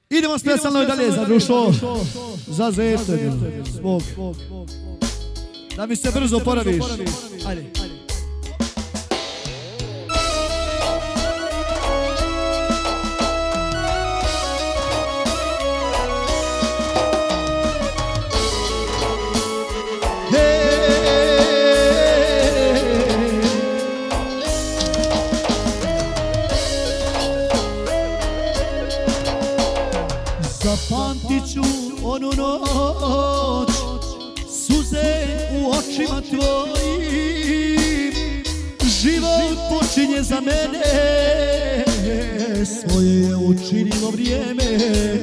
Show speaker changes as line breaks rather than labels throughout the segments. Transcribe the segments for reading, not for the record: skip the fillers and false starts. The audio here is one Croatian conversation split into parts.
Idemo specijalno i dalje za društvo, za Zetu svog. Da mi se brzo oporaviš. Ajde.
Zapamtit ću onu noć, suze u očima tvojim. Život počinje za mene, svoje je učinilo vrijeme.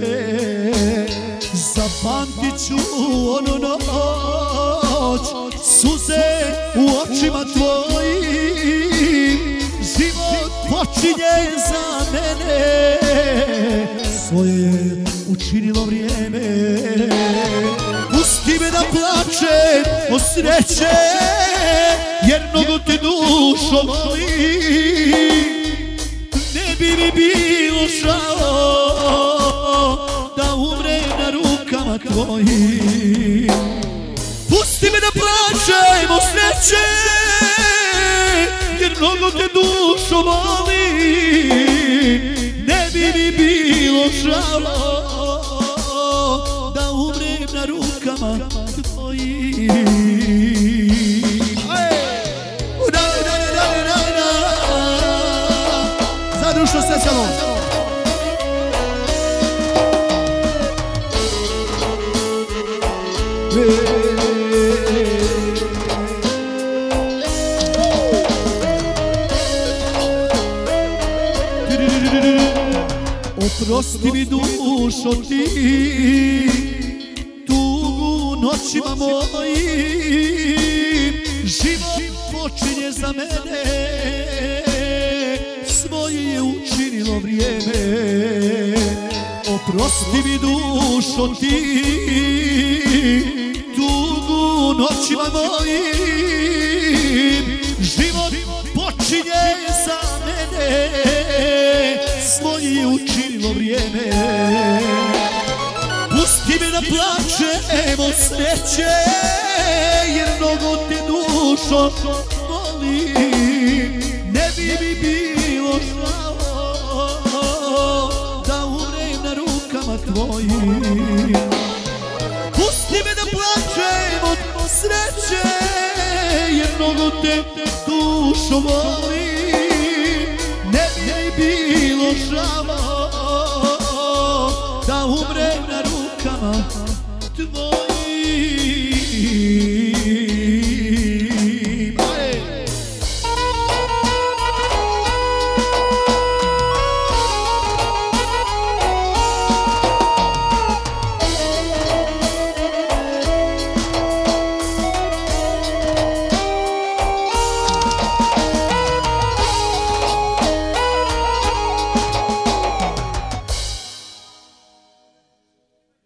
Zapamtit ću onu noć, suze u očima tvojim. Život počinje za mene, svoje je učinilo vrijeme. Pusti me da plačem od sreće, jer mnogo te dušo voli. Ne bi mi bilo žao da umrem na rukama tvojim. Pusti me da plačem od sreće, jer mnogo te dušo voli. Ne bi mi bilo žao da umrem na rukama tvojim. Za društvo specijalno. Oprosti mi dušo ti tugu noćima mojim. Život počinje za mene, svoje je učinilo vrijeme. Oprosti mi dušo ti tugu noćima mojim. Život počinje za mene, svoje je učinilo vrijeme. Pusti me da plačem od sreće, jer mnogo te dušo voli. Ne bi mi bilo žao da umrem na rukama tvojim. Pusti me da plačem od sreće, jer mnogo te dušo voli. Ne bi mi bilo žao da umrem na rukama tvojim.